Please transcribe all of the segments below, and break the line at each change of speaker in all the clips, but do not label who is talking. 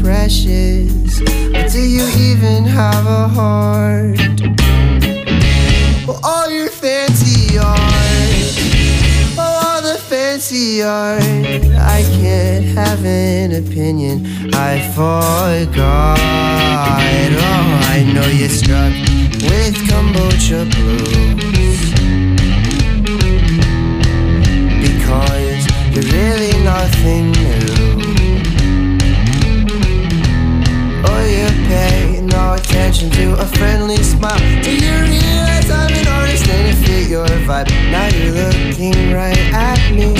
precious. But do you even have a heart? Well, all your fancy art, all the fancy art, I can't have an opinion, I forgot. Oh, I know you're struck with kombucha blues, because you're really nothing new. Oh, you pay no attention to a friendly smile. Do you realize I'm an artist and it fit your vibe? Now you're looking right at me.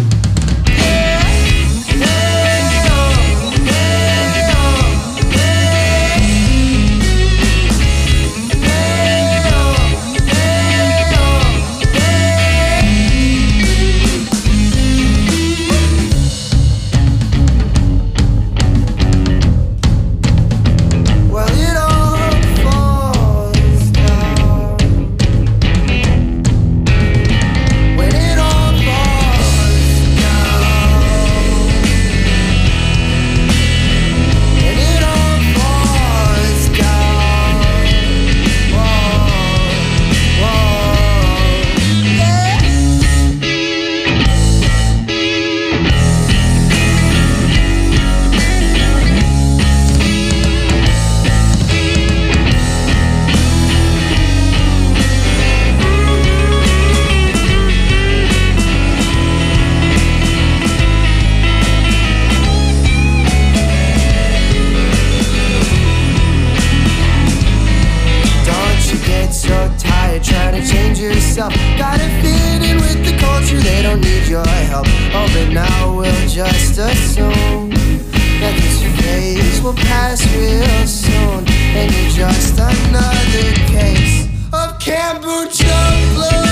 Gotta fit in with the culture, they don't need your help. Oh, but now we'll just assume that this phase will pass real soon, and you're just another case of kombucha blues.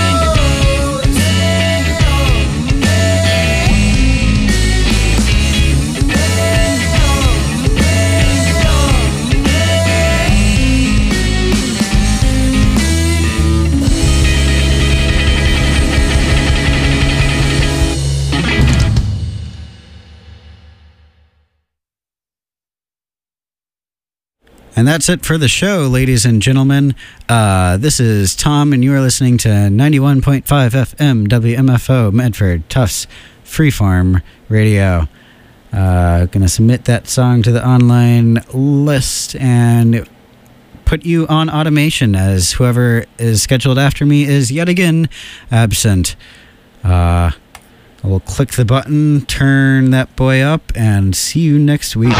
And that's it for the show, ladies and gentlemen. This is Tom, and you are listening to 91.5 FM WMFO Medford Tufts Freeform Radio. Gonna submit that song to the online list and put you on automation, as whoever is scheduled after me is yet again absent. I will click the button, turn that boy up, and see you next week.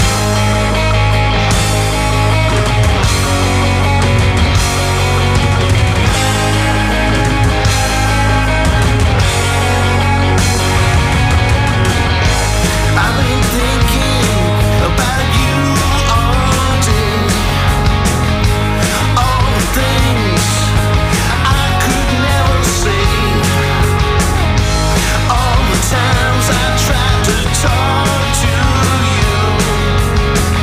Times I tried to talk to you.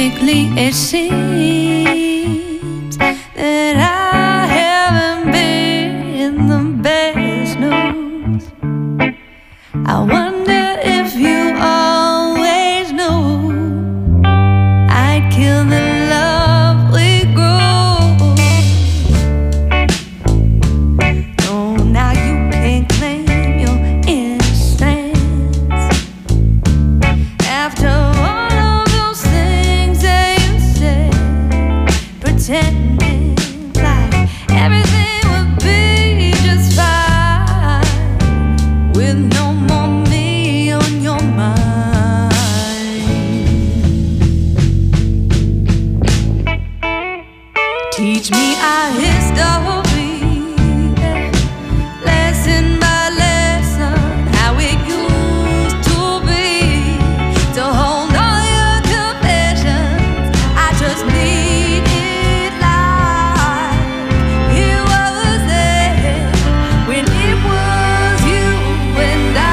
quickly it seems that I haven't been the best news. I wonder if you always knew I'd kill the love we grew. Oh, now you can't claim your innocence after all of those things that you said, pretending like everything would be just fine with no more me on your mind. Teach me our history, lesson by lesson, how it used to be. To hold all your confessions, I just need it like it was there when it was you and I.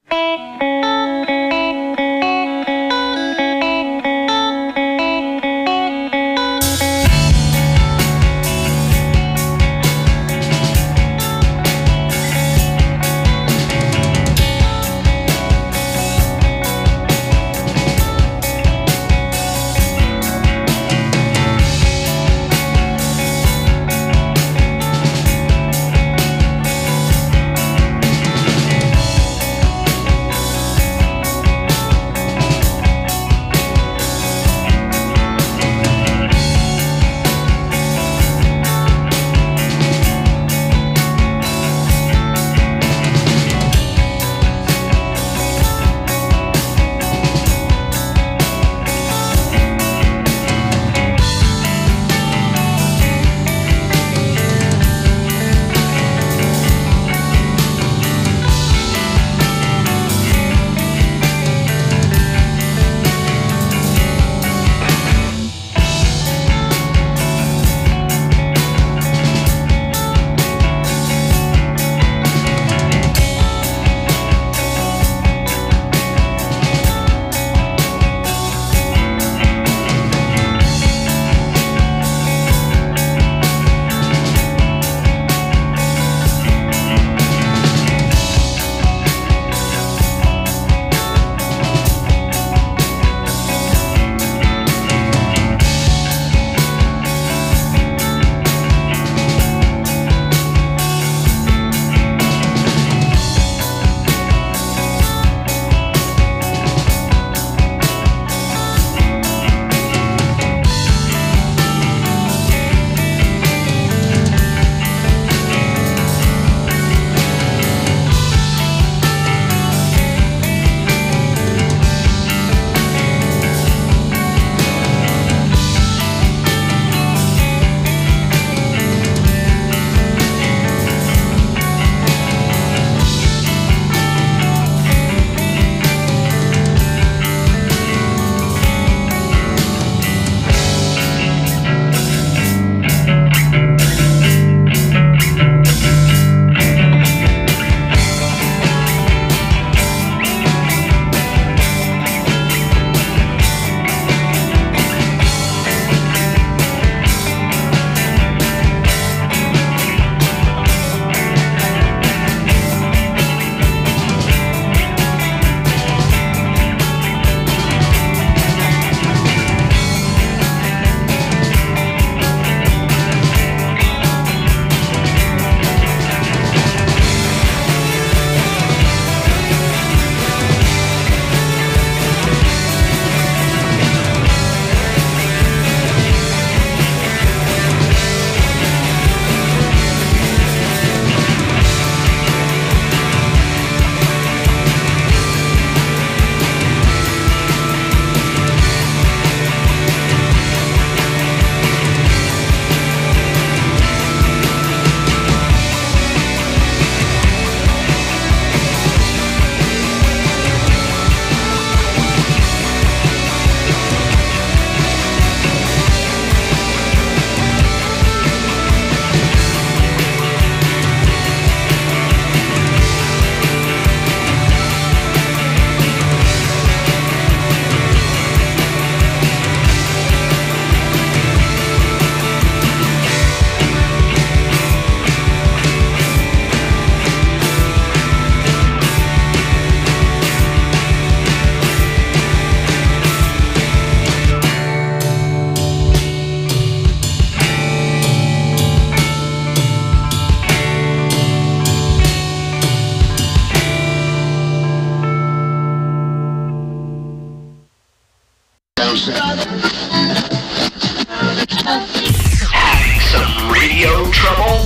Having some radio trouble?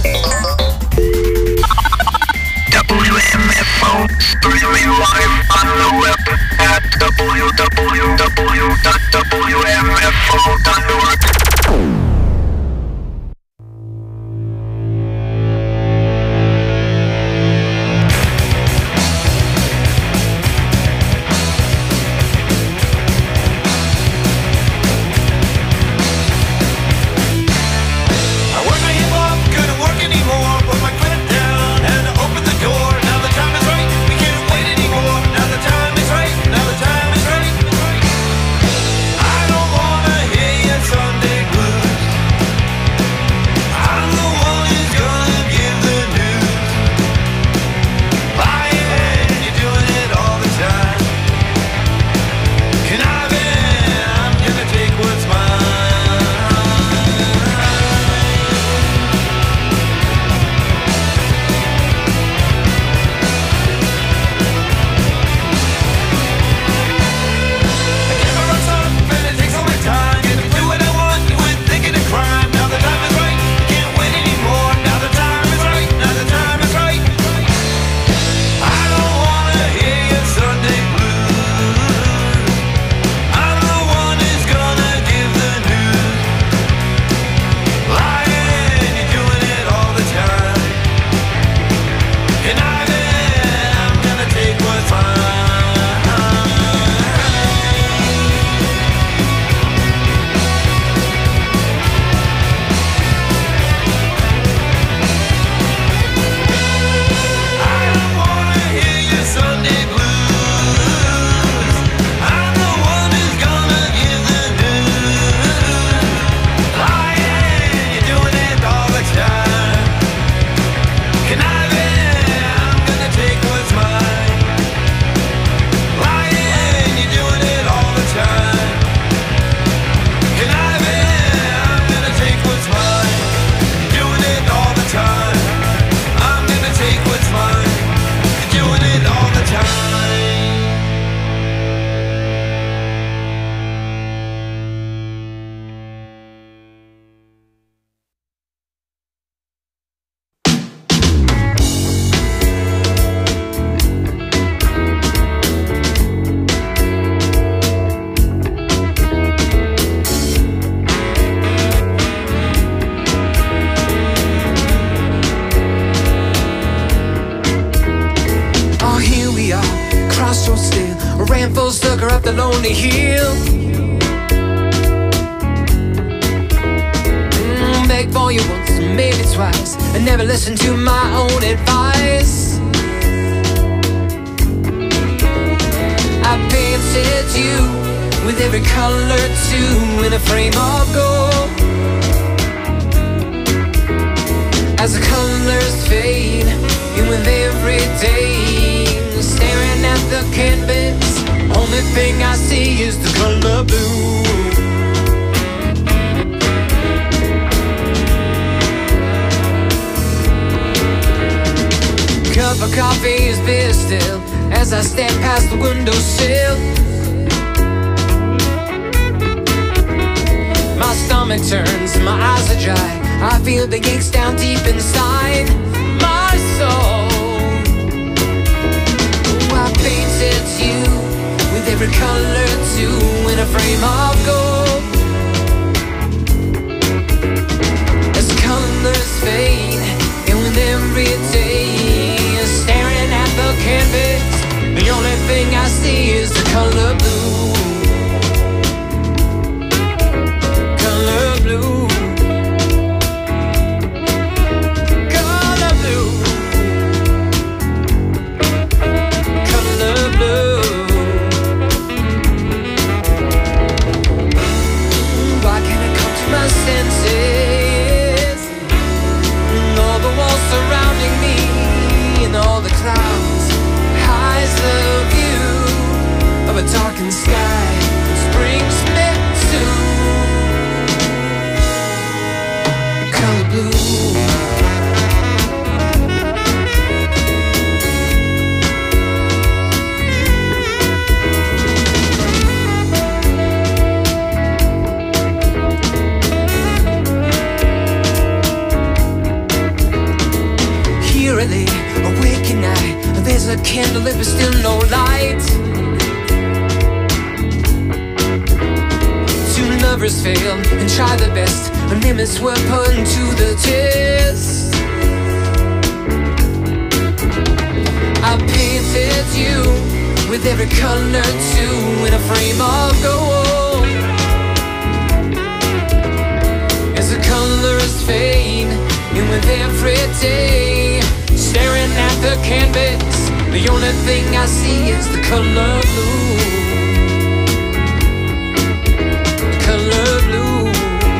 WMFO, streaming live on the web at www.wmfo.org.
I work my hip hop, good at work anymore. crossroads still, ran full sucker up the lonely hill. Begged for you once, maybe twice, and never listened to my own advice. I painted you with every color too in a frame of gold. As the colors fade, and with every day, staring at the canvas, only thing I see is the color blue. Cup of coffee is bitter still as I step past the windowsill. My stomach turns and my eyes are dry. I feel the aches down deep inside my soul. I painted you with every color too in a frame of gold. As colors fade, and with every day, staring at the canvas, the only thing I see is the color blue. Color blue. Color blue. Color blue. Why can't I come to my senses? All the walls surrounding me, and all the clouds hides the view of a darkened sky which brings me to color blue. Here I lay, awake at night. There's a candle lit but still no light. Two lovers fail and try their best. Our limits were put to the test. I painted you with every color too in a frame of gold. As the colors fade, and with every day, staring at the canvas, the only thing I see is the color blue. Color blue.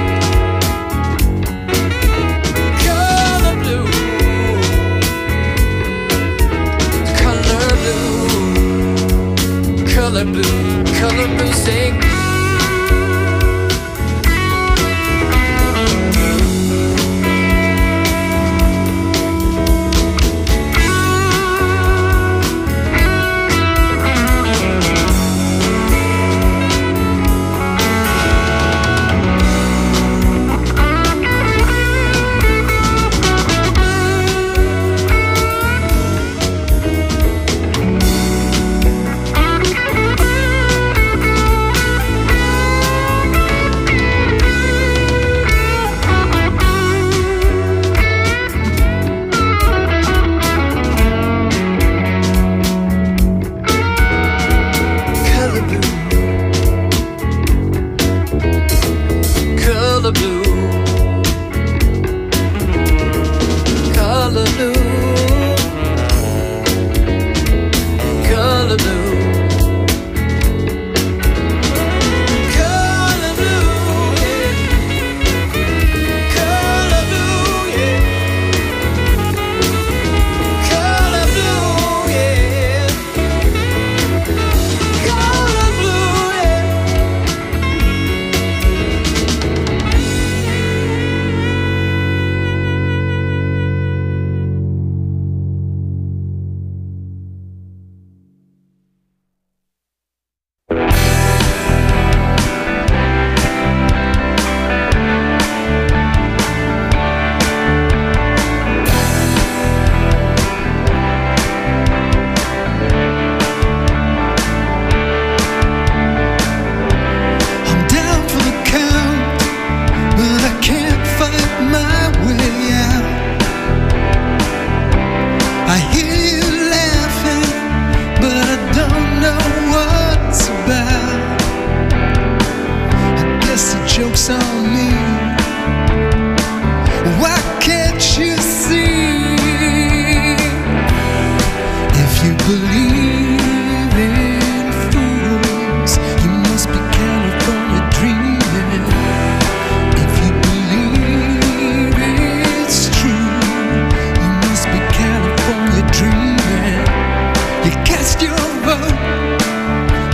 Color blue. Color blue. Color blue. Color blue. Sing.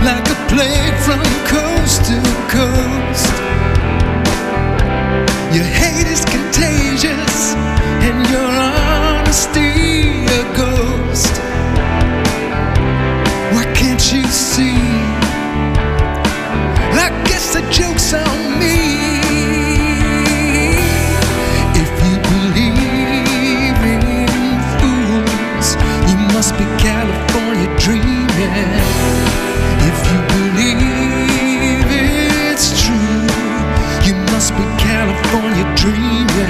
like a plague from coast to coast. Your hate is contagious, and your honesty a ghost. Why can't you see? I guess the joke's on me. If you believe in fools, you must be California dreaming. If you believe it's true, you must be California dreaming.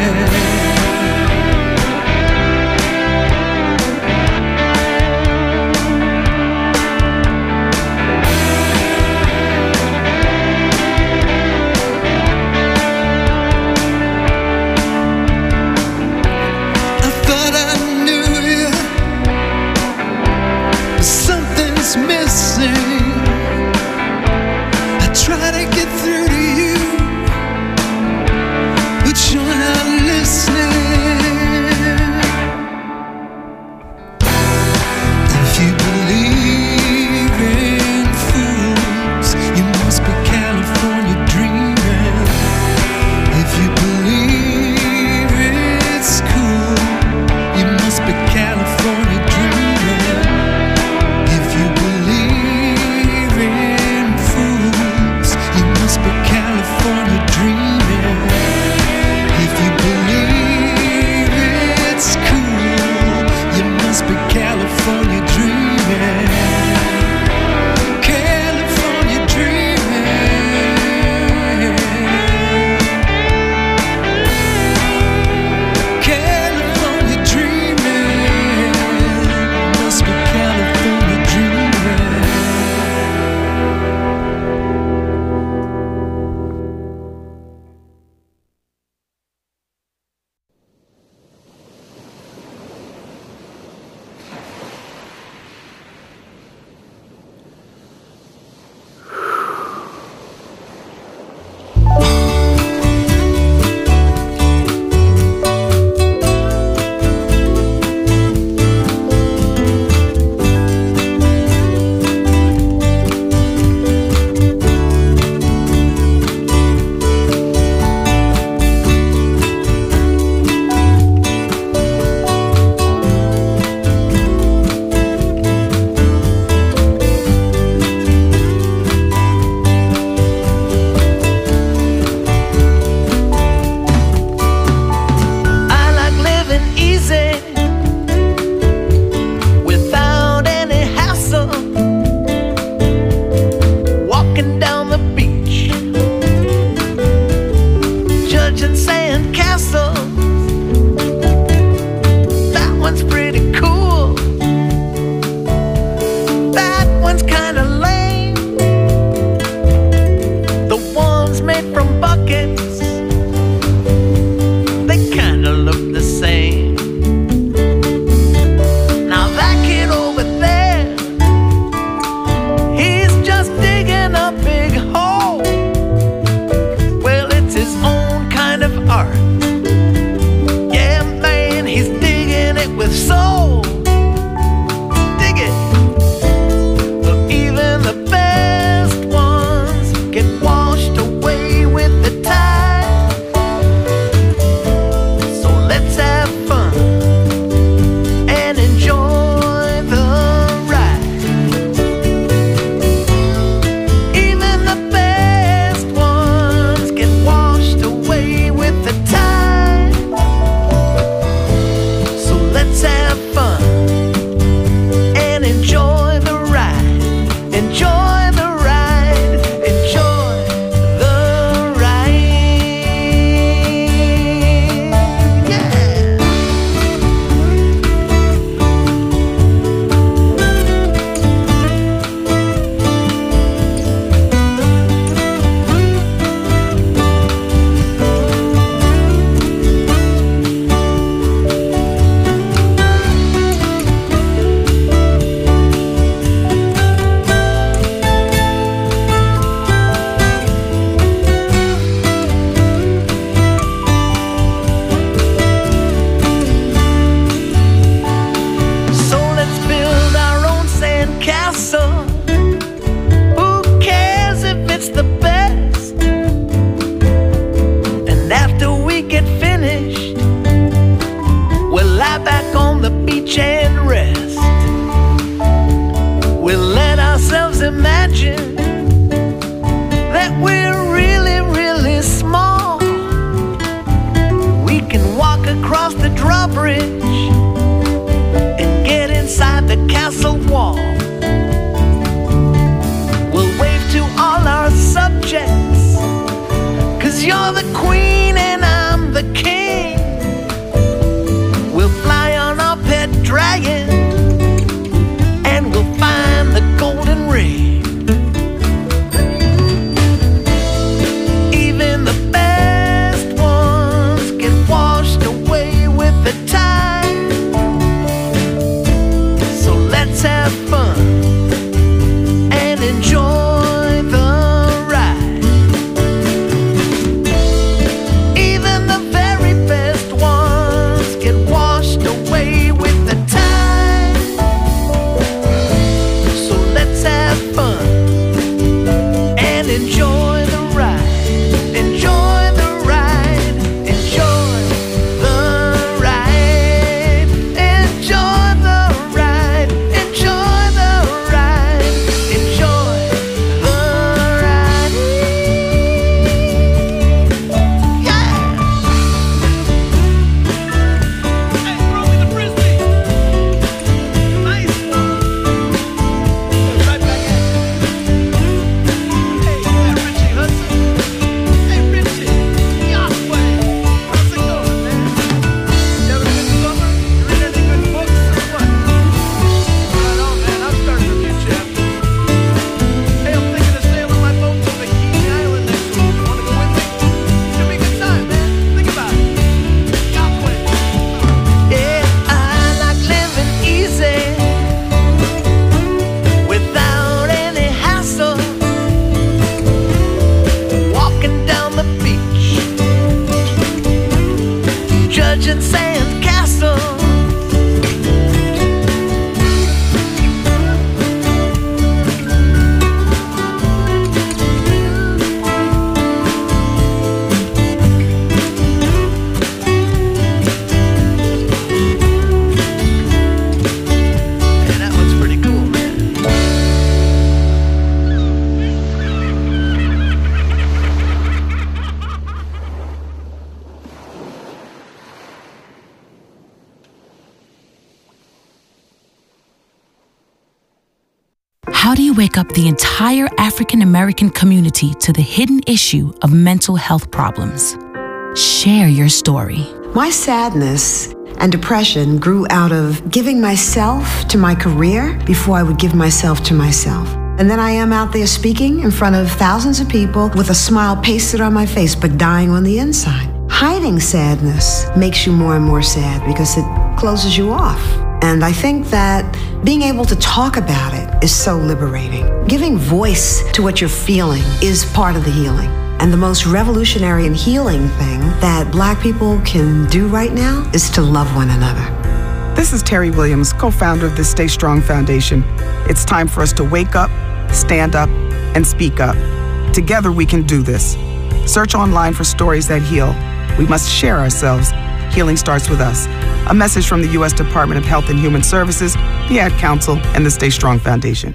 How do you wake up the entire African American community to the hidden issue of mental health problems? Share your story.
My sadness and depression grew out of giving myself to my career before I would give myself to myself. And then I am out there speaking in front of thousands of people with a smile pasted on my face, but dying on the inside. Hiding sadness makes you more and more sad because it closes you off. And I think that being able to talk about it is so liberating. Giving voice to what you're feeling is part of the healing. And the most revolutionary and healing thing that Black people can do right now is to love one another.
This is Terry Williams, co-founder of the Stay Strong Foundation. It's time for us to wake up, stand up, and speak up. Together we can do this. Search online for stories that heal. We must share ourselves. Healing starts with us. A message from the U.S. Department of Health and Human Services, the Ad Council, and the Stay Strong Foundation.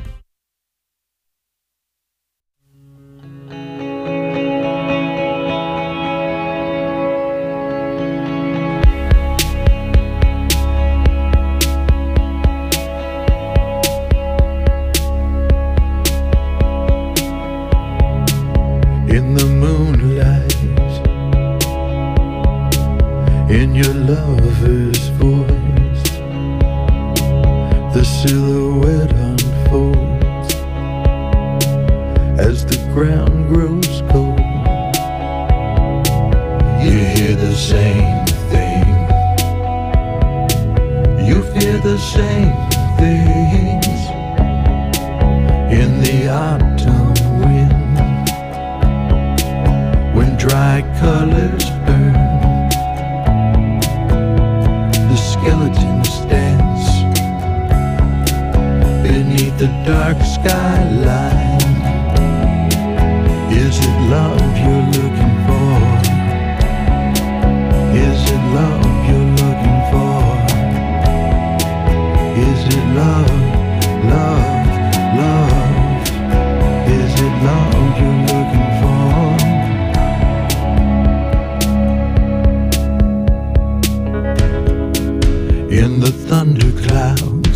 In the moonlight, in your lover's voice, the silhouette unfolds as the ground grows cold. You hear the same thing, you fear the same things in the autumn wind, when dry colors burn. The skeletons dance beneath the dark skyline. Is it love you're looking for? Is it love you're looking for? Is it love, love, love? Is it love you're looking for? In the thunderclouds,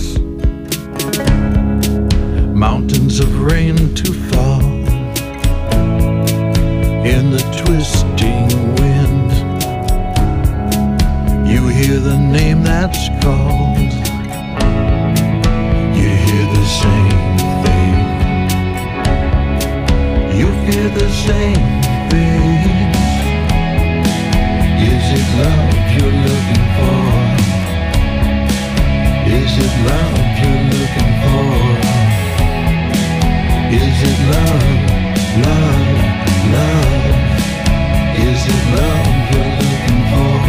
mountains of rain to fall. In the twisting wind, you hear the name that's called. You hear the same thing, you fear the same things. Is it love you're looking for? Is it love you're looking for? Is it love, love, love? Is it love you're looking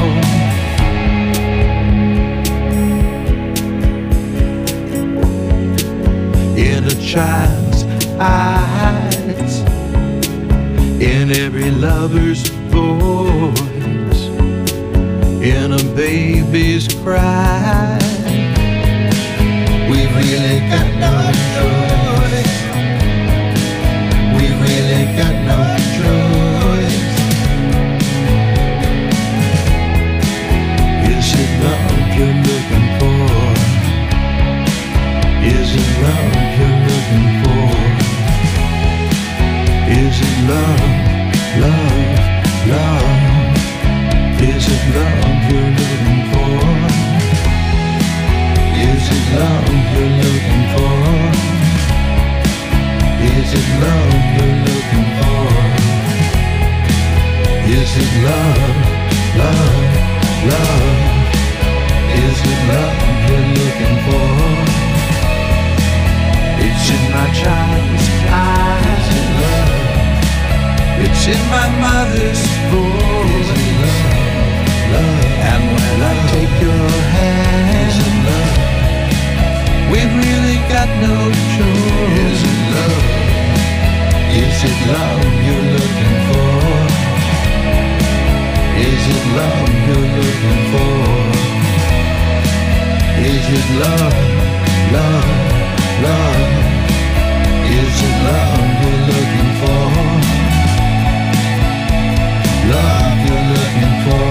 for? In a child's eyes, in every lover's voice, in a baby's cry. We've really got no choice. We've really got no choice. Is it love you're looking for? Is it love you're looking for? Is it love, love, love? Is it love you're looking for? Is it love you're looking for? Is it love you're looking for? Is it love, love, love? Is it love you're looking for? It's in my child's eyes. Is it love? It's in my mother's voice. Is it love, love? And when I take your hand, is it love? We've really got no choice. Is it love? Is it love you're looking for? Is it love you're looking for? Is it love, love, love? Is it love you're looking for? Love you're looking for?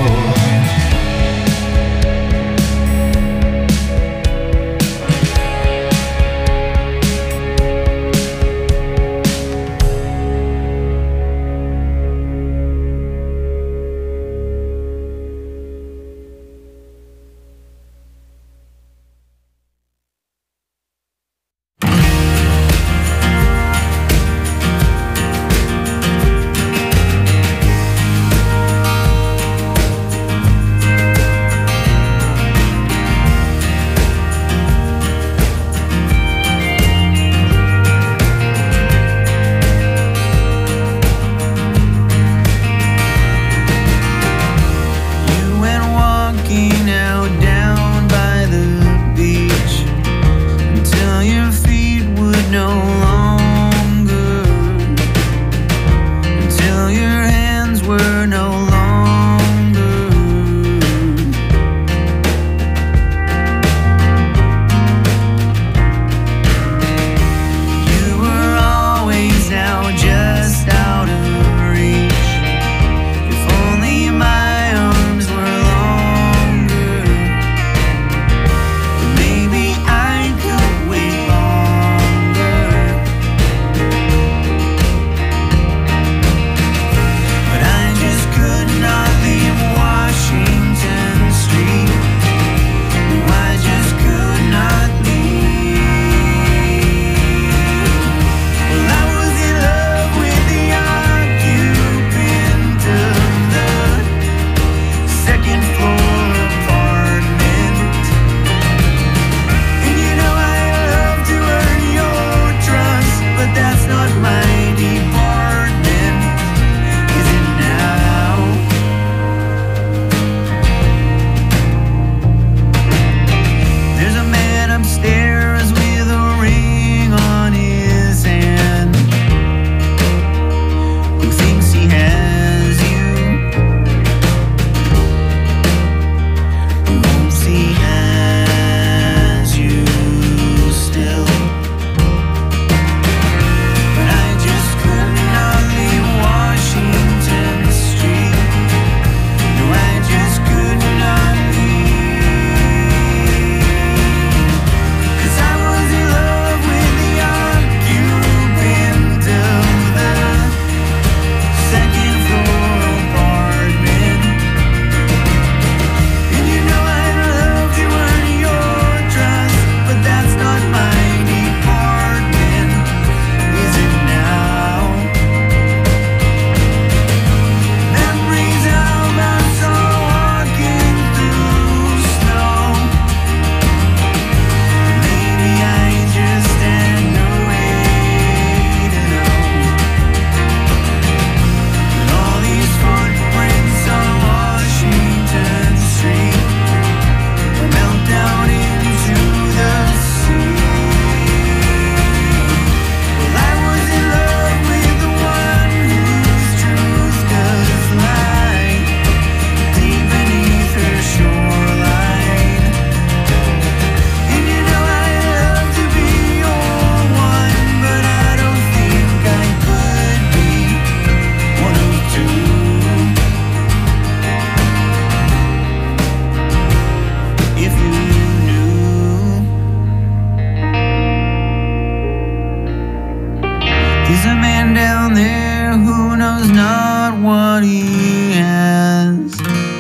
a man down there who knows not what he has,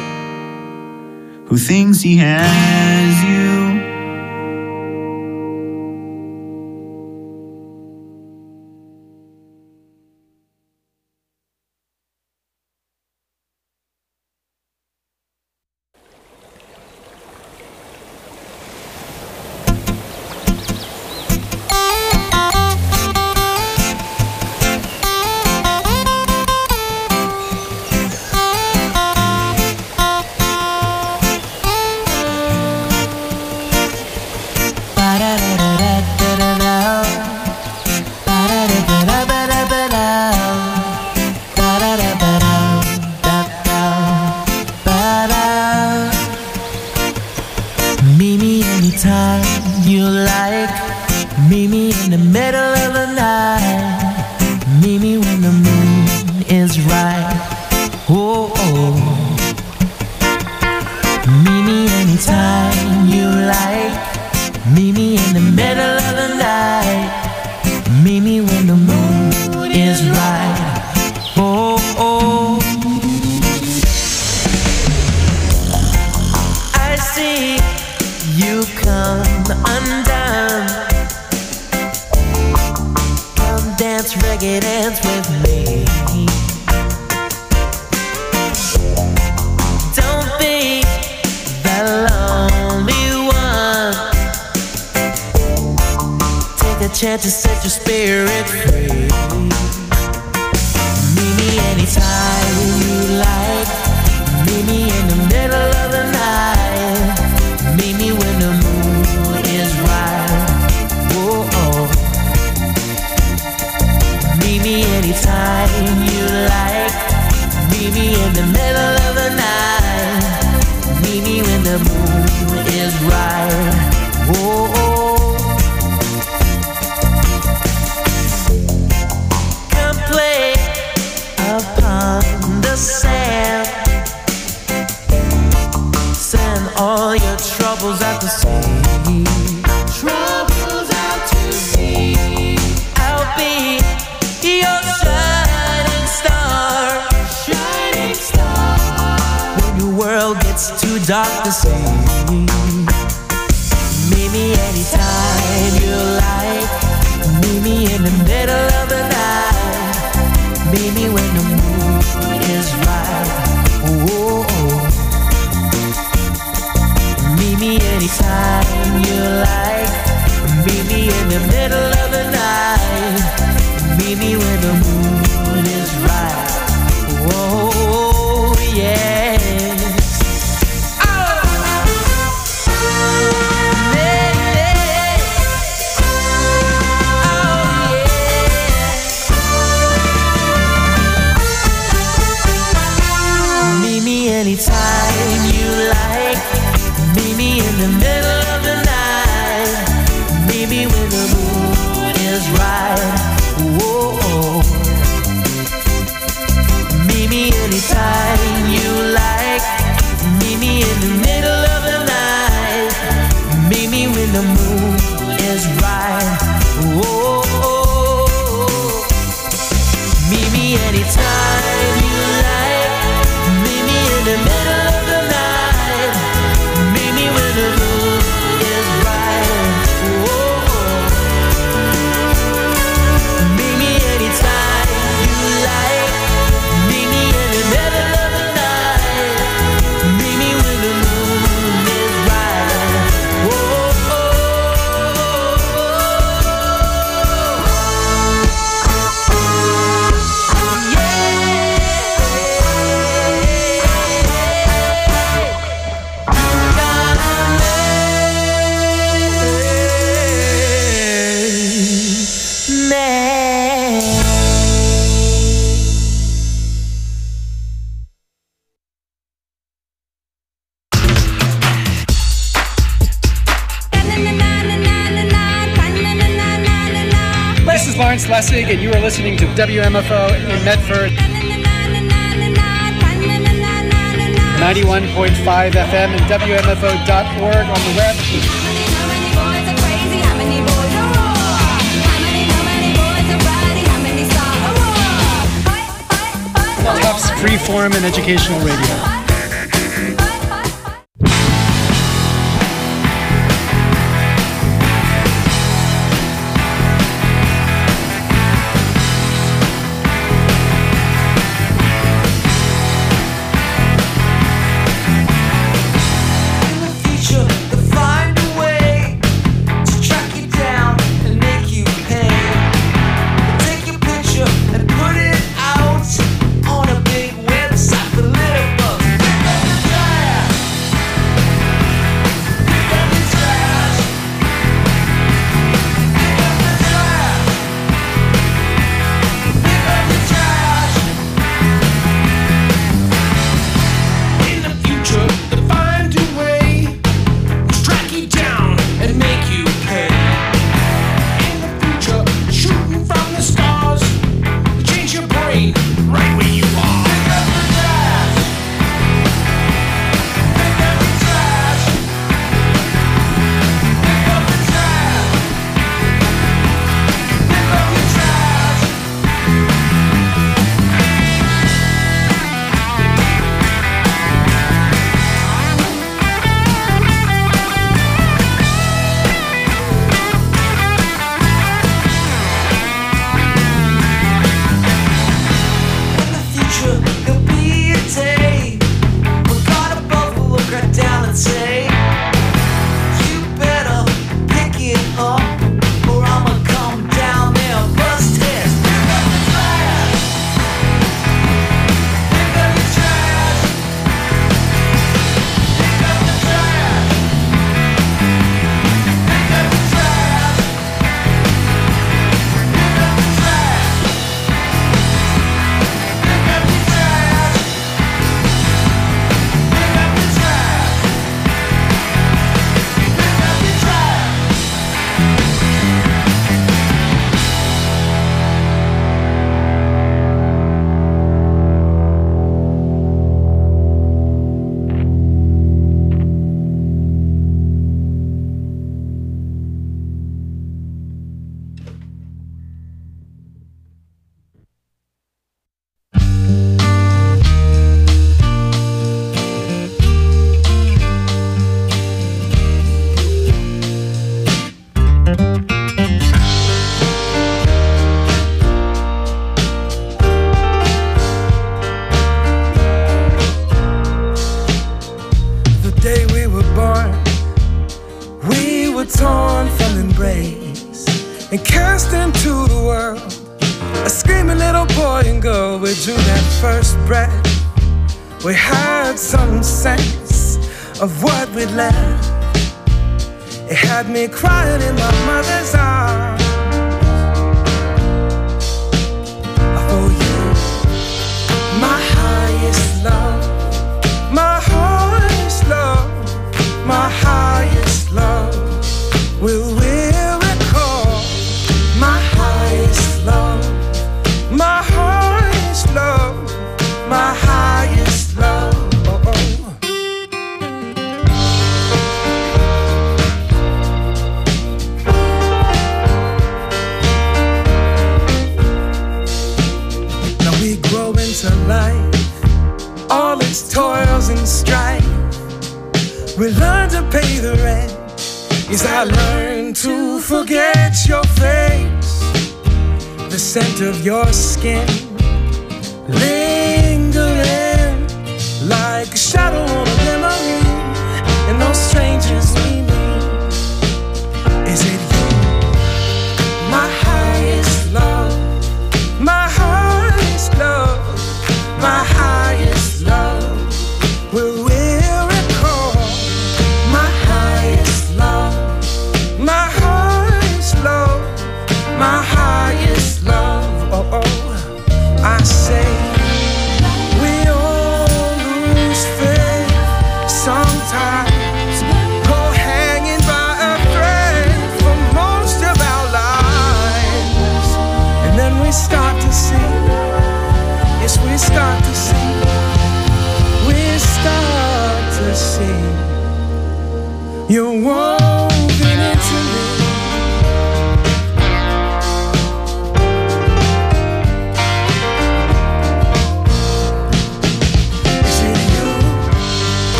who thinks he has you.
Meet me anytime you like. Meet me in the middle of the night. Meet me when the moon is right. Oh, oh. Meet me anytime you like. Meet me in the middle of the night. Meet me when the moon is right. Oh, oh. I see you come undone. Come dance, reggae dance with me. Don't be the lonely one. Take a chance to set your spirit free. Meet me anytime you like. Meet me in the middle of the night. Meet me when the moon is right. Whoa, oh. Meet me anytime you like. Meet me in the middle of the night. Meet me when the moon is right. Whoa, oh. Come play upon the sand. Send all your troubles out to sea. Troubles out to sea. I'll be your shining star. Shining star. When your world gets too dark to see. Meet me anytime you like. Meet me in the middle of the night. Meet me when the moon is right. Oh, oh. Meet me anytime you like. Meet me in the middle of the night. Meet me when the moon is right. Whoa, yes. Anytime you like. Meet me in the middle of the night. Meet me when the moon is right. Whoa. Meet me anytime you like. Meet me in the middle of the night. Meet me when the moon is right. Whoa. Meet me anytime you like. Meet me in the middle of the night. Meet me when the moon is right. Whoa. Meet me anytime you like. Meet me in the middle of the night. Meet me when the moon is right. Whoa.
This is Lawrence Lessig, and you are listening to WMFO in Medford. 91.5 FM and WMFO.org on the web.
How many boys are crazy? How many boys are raw? How many boys are rowdy? How many songs
Freeform and educational radio.
and cast into the world. A screaming little boy and girl, we drew that first breath. We had some sense of what we'd left. It had me crying in my mother's arms. For you, my highest love, my highest love, my highest love. Will we recall my highest love, my highest love, my highest love? Grow into life, all its toils and strife. We learn to pay the rent. Yes, I learned to forget your face, the scent of your skin, lingering like a shadow on a memory. And those strangers we meet, is it you, my highest love, my highest love, my highest love? Will we recall my highest love, my highest love, my highest love? Oh, oh, I say we all lose faith sometimes, go hanging by a thread for most of our lives, and then we start to see. Yes, we start to see, we start to see you're woven into me.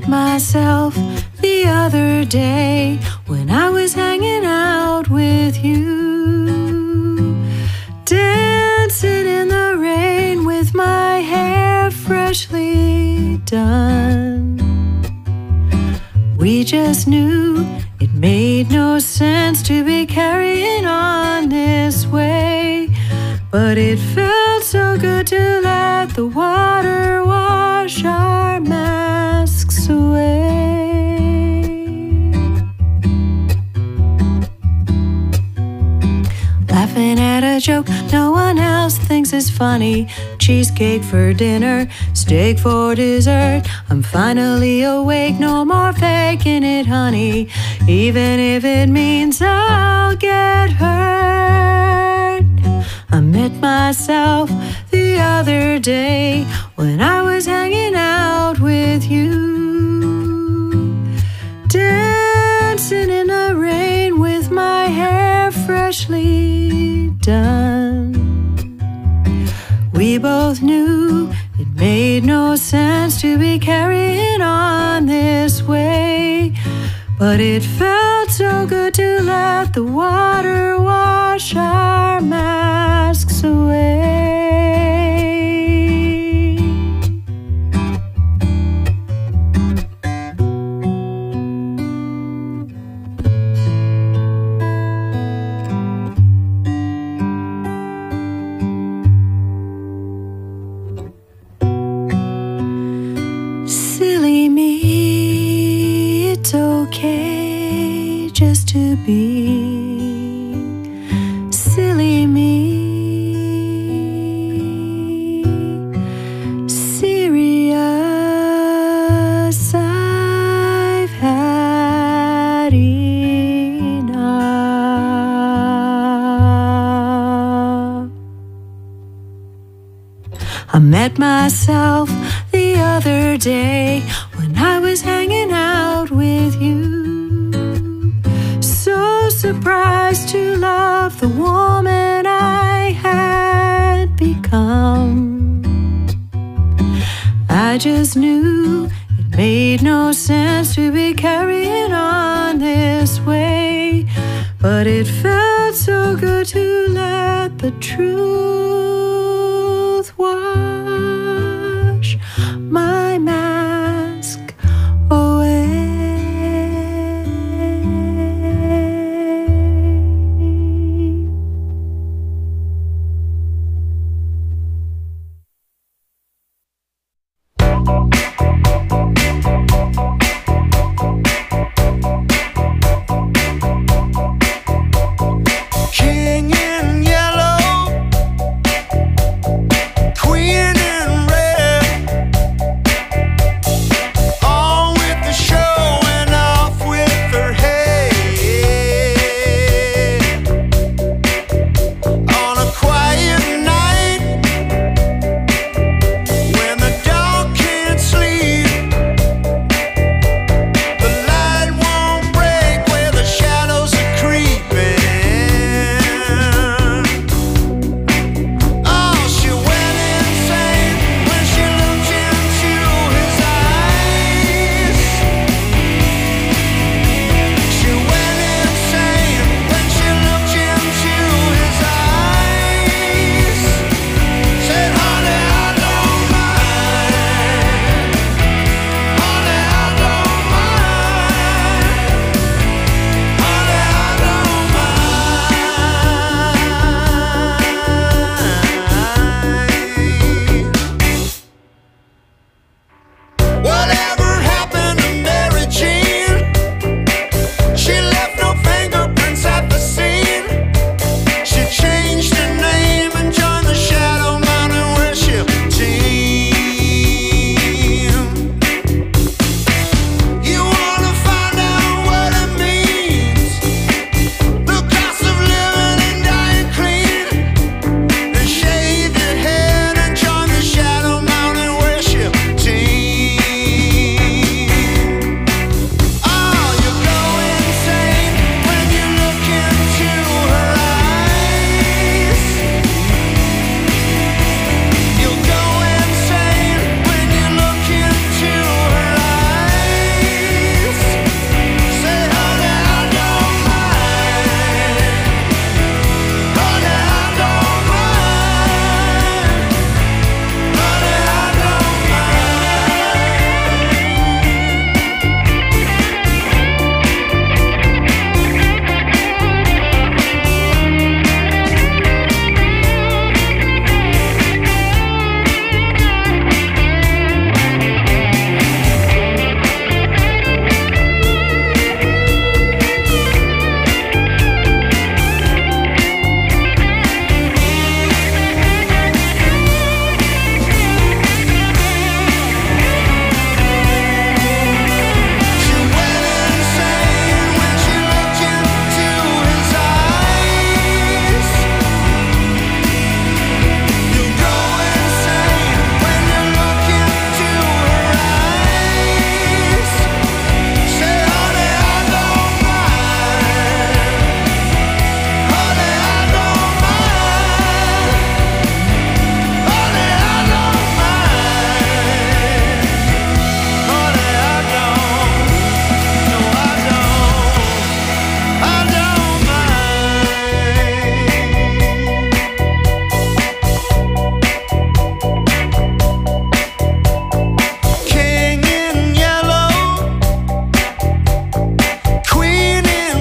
met myself the other day when I was hanging out with you, dancing in the rain with my hair freshly done. We just knew it made no sense to be carrying on this way, but it felt so good to let the water wash our masks away. Laughing at a joke no one else thinks is funny. Cheesecake for dinner, steak for dessert. I'm finally awake, no more faking it, honey, even if it means I'll get hurt. I met myself the other day when I was hanging out with you, dancing in the rain with my hair freshly done. We both knew it made no sense to be carrying on this way, but it felt so good to let the water wash our masks away. Silly me, it's okay just to be silly me. Serious, I've had enough. I met myself the other day when I was hanging out with you, so surprised to love the woman I had become. I just knew it made no sense to be carrying on this way, but it felt so good to let the truth